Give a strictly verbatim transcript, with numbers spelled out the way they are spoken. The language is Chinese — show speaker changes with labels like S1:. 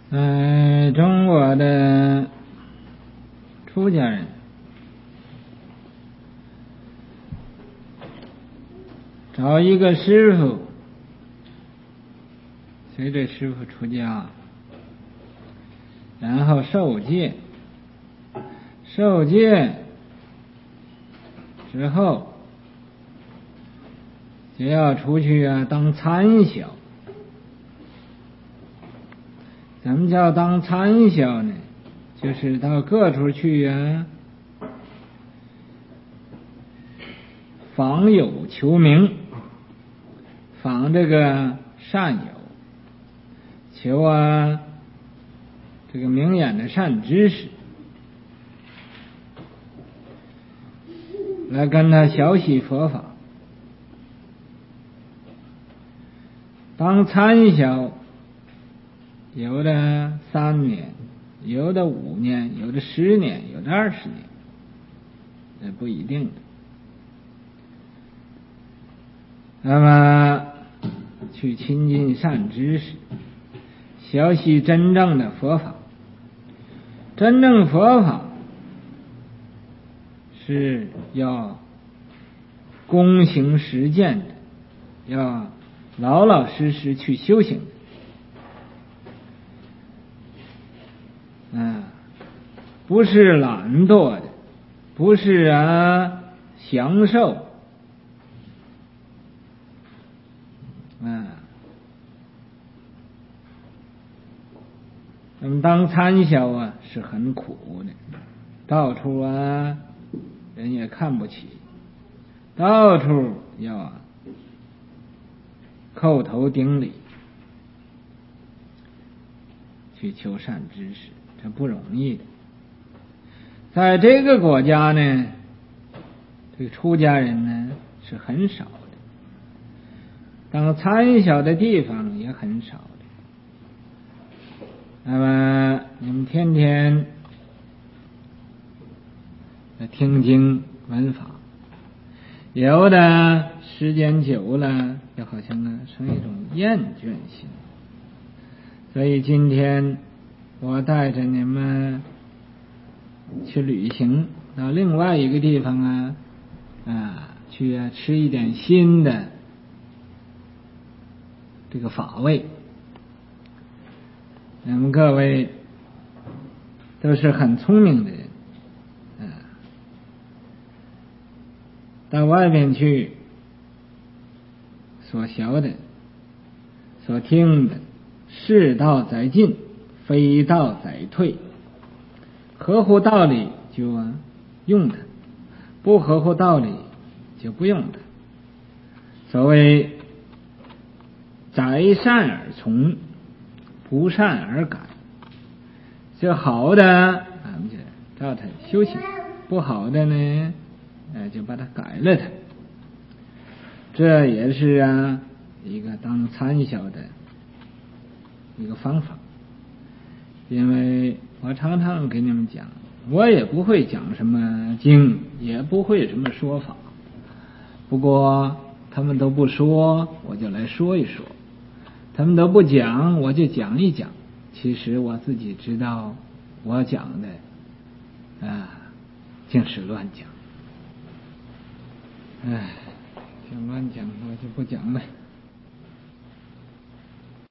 S1: 嗯，中国的出家人找一个师傅，随着师傅出家，然后受戒，受戒之后就要出去啊当参小。什么叫当参小呢？就是到各处去啊访友求名，访这个善友，求啊这个明眼的善知识，来跟他学习佛法。当参小有的三年，有的五年，有的十年，有的二十年，这不一定的。那么去亲近善知识，学习真正的佛法。真正佛法是要躬行实践的，要老老实实去修行的。啊，不是懒惰的，不是啊享受，啊，那么当参小啊是很苦的，到处啊人也看不起，到处要啊叩头顶礼去求善知识，这不容易的。在这个国家呢，这个出家人呢是很少的，当参小的地方也很少的。那么你们天天听经闻法，有的时间久了就好像呢成一种厌倦心。所以今天我带着你们去旅行到另外一个地方啊啊去啊吃一点新的这个法味。那么各位都是很聪明的人，啊，到外面去所学的所听的，是道在进，非道在退，合乎道理就啊用它，不合乎道理就不用它。所谓择善而从，不善而改。这好的俺们就照它修行，不好的呢就把它改了它。这也是啊一个当参小的一个方法。因为我常常给你们讲，我也不会讲什么经，也不会什么说法，不过他们都不说，我就来说一说，他们都不讲，我就讲一讲。其实我自己知道，我讲的啊净是乱讲，哎，净乱讲，我就不讲了。